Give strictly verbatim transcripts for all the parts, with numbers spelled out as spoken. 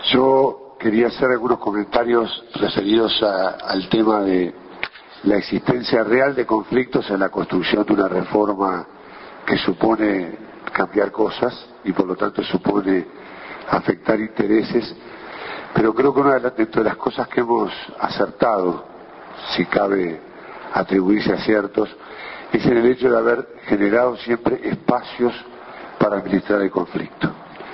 Yo quería hacer algunos comentarios referidos a, al tema de la existencia real de conflictos en la construcción de una reforma que supone cambiar cosas y por lo tanto supone afectar intereses, pero creo que una de las, dentro de las cosas que hemos acertado, si cabe atribuirse aciertos, es en el hecho de haber generado siempre espacios para administrar el conflicto.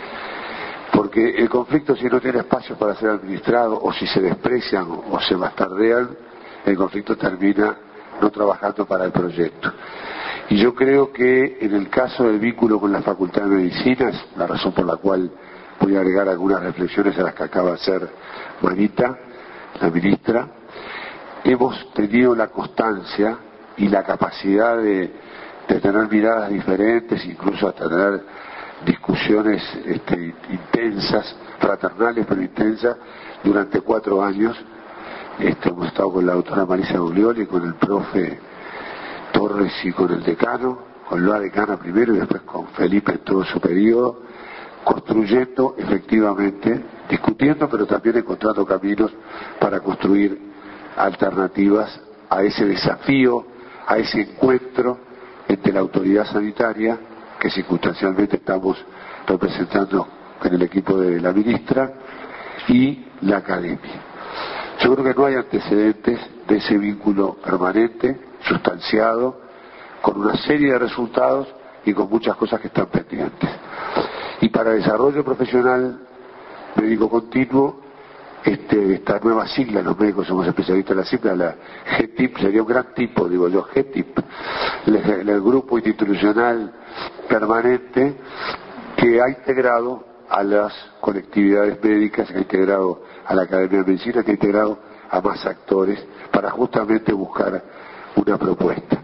Porque el conflicto, si no tiene espacios para ser administrado, o si se desprecian o se bastardean, el conflicto termina no trabajando para el proyecto. Y yo creo que en el caso del vínculo con la Facultad de Medicina, es la razón por la cual voy a agregar algunas reflexiones a las que acaba de hacer Marita, la ministra, hemos tenido la constancia y la capacidad de, de tener miradas diferentes, incluso hasta tener discusiones este, intensas, fraternales pero intensas, durante cuatro años. Este, hemos estado con la doctora Marisa Guglioli, con el profe Torres y con el decano, con la decana primero y después con Felipe en todo su periodo, construyendo efectivamente, discutiendo pero también encontrando caminos para construir alternativas a ese desafío, a ese encuentro entre la autoridad sanitaria, que circunstancialmente estamos representando en el equipo de la ministra, y la academia. Yo creo que no hay antecedentes de ese vínculo permanente, sustanciado, con una serie de resultados y con muchas cosas que están pendientes. Y para el desarrollo profesional médico continuo, este, esta nueva sigla, los médicos somos especialistas en la sigla, la G T I P, sería un gran tipo, digo yo, G T I P, el, el grupo institucional permanente que ha integrado a las colectividades médicas, que ha integrado a la Academia de Medicina, que ha integrado a más actores para justamente buscar una propuesta.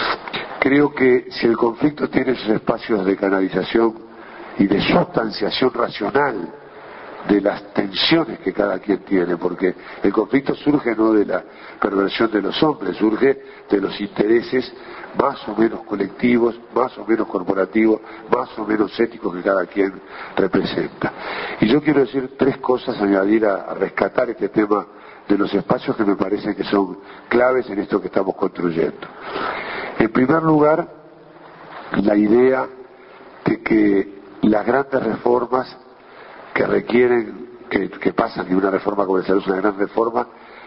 Creo que si el conflicto tiene esos espacios de canalización y de sustanciación racional de las tensiones que cada quien tiene, porque el conflicto surge no de la perversión de los hombres, surge de los intereses más o menos colectivos, más o menos corporativos, más o menos éticos que cada quien representa. Y yo quiero decir tres cosas, añadir a, a rescatar este tema de los espacios que me parecen que son claves en esto que estamos construyendo. En primer lugar, la idea de que las grandes reformas que requieren, que, que pasan de una reforma como la salud, una gran reforma,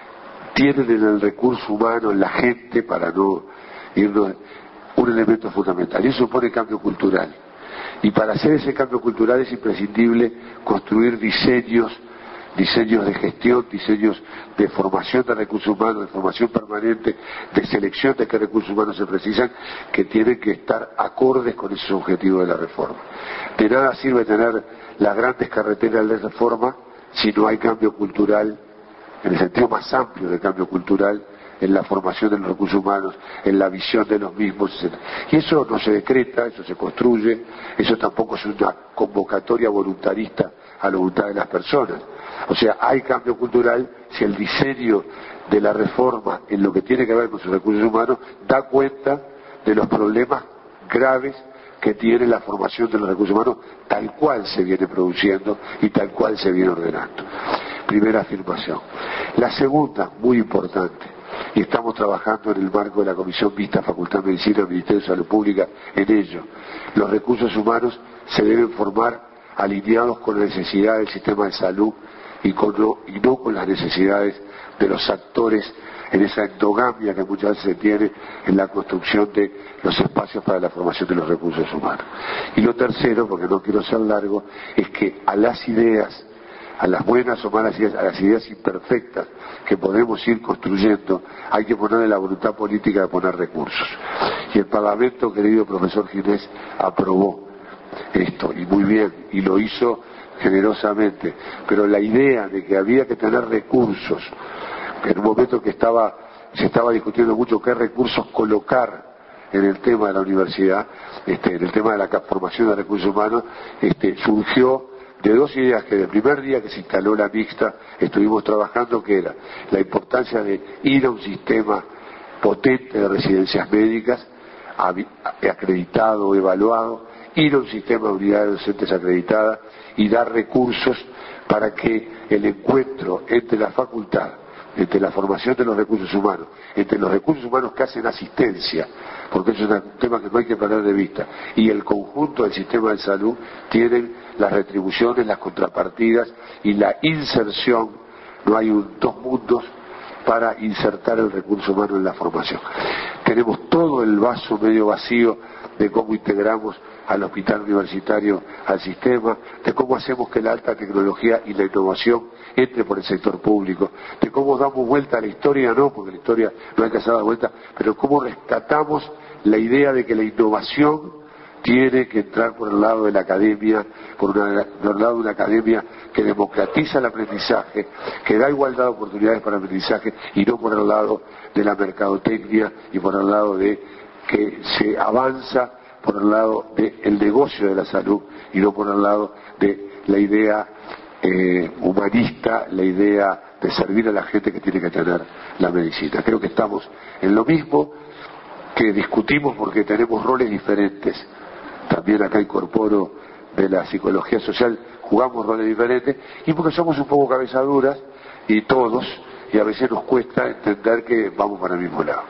tienen en el recurso humano, en la gente, para no irnos, un elemento fundamental, y eso supone cambio cultural. Y para hacer ese cambio cultural es imprescindible construir diseños, diseños de gestión, diseños de formación de recursos humanos, de formación permanente, de selección de qué recursos humanos se precisan, que tienen que estar acordes con esos objetivos de la reforma. De nada sirve tener las grandes carreteras de reforma si no hay cambio cultural, en el sentido más amplio de cambio cultural, en la formación de los recursos humanos, en la visión de los mismos, etcétera. Y eso no se decreta, eso se construye, eso tampoco es una convocatoria voluntarista a la voluntad de las personas. O sea, hay cambio cultural si el diseño de la reforma en lo que tiene que ver con sus recursos humanos da cuenta de los problemas graves que tiene la formación de los recursos humanos tal cual se viene produciendo y tal cual se viene ordenando. Primera afirmación. La segunda, muy importante, y estamos trabajando en el marco de la Comisión Mixta Facultad de Medicina, Ministerio de Salud Pública, en ello. Los recursos humanos se deben formar alineados con las necesidades del sistema de salud y, con no, y no con las necesidades de los actores en esa endogamia que muchas veces se tiene en la construcción de los espacios para la formación de los recursos humanos. Y lo tercero, porque no quiero ser largo, es que a las ideas, a las buenas o malas ideas, a las ideas imperfectas que podemos ir construyendo, hay que ponerle la voluntad política de poner recursos. Y el Parlamento, querido profesor Ginés, aprobó esto, y muy bien, y lo hizo generosamente, pero la idea de que había que tener recursos, en un momento que estaba se estaba discutiendo mucho qué recursos colocar en el tema de la universidad, este, en el tema de la formación de recursos humanos, este, surgió de dos ideas que del primer día que se instaló la mixta estuvimos trabajando, que era la importancia de ir a un sistema potente de residencias médicas, acreditado o evaluado, ir a un sistema de unidades docentes acreditadas y dar recursos para que el encuentro entre la facultad, entre la formación de los recursos humanos, entre los recursos humanos que hacen asistencia, porque eso es un tema que no hay que perder de vista, y el conjunto del sistema de salud tienen las retribuciones, las contrapartidas y la inserción. No hay un, dos mundos para insertar el recurso humano en la formación. Tenemos todo el vaso medio vacío de cómo integramos al hospital universitario al sistema, de cómo hacemos que la alta tecnología y la innovación entre por el sector público, de cómo damos vuelta a la historia, no, porque la historia no hay que hacer la vuelta, pero cómo rescatamos la idea de que la innovación tiene que entrar por el lado de la academia, por, una, por el lado de una academia que democratiza el aprendizaje, que da igualdad de oportunidades para el aprendizaje, y no por el lado de la mercadotecnia y por el lado de que se avanza por el lado del negocio de la salud y no por el lado de la idea eh, humanista, la idea de servir a la gente que tiene que tener la medicina. Creo que estamos en lo mismo, que discutimos porque tenemos roles diferentes. También acá incorporo de la psicología social, jugamos roles diferentes, y porque somos un poco cabezaduras, y todos, y a veces nos cuesta entender que vamos para el mismo lado.